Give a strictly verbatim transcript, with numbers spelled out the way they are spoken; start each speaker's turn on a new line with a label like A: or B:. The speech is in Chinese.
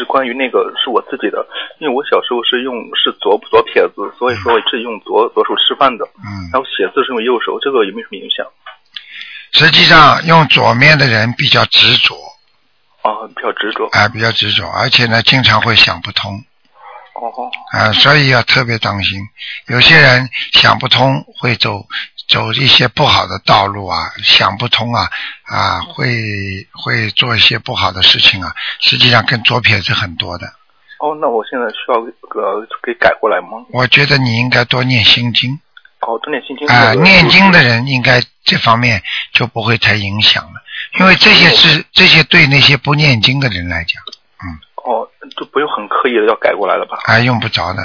A: 关于那个是我自己的，因为我小时候是用是左左撇子，所以说我是用左左手吃饭的，
B: 嗯，
A: 然后写字是用右手，这个有没有什么影响？
B: 实际上用左面的人比较执着。
A: 啊，比较执着。
B: 啊，比较执着，而且呢，经常会想不通。
A: 哦。
B: 啊，所以要特别当心。有些人想不通，会走走一些不好的道路啊，想不通啊啊，会会做一些不好的事情啊。实际上跟左撇子很多的。
A: 哦，那我现在需要呃给改过来吗？
B: 我觉得你应该多念心经。
A: 哦，多念心经。
B: 啊，念经的人应该这方面就不会太影响了。因为这些是这些对那些不念经的人来讲，嗯，
A: 哦，就不用很刻意的要改过来了吧？
B: 啊，用不着的。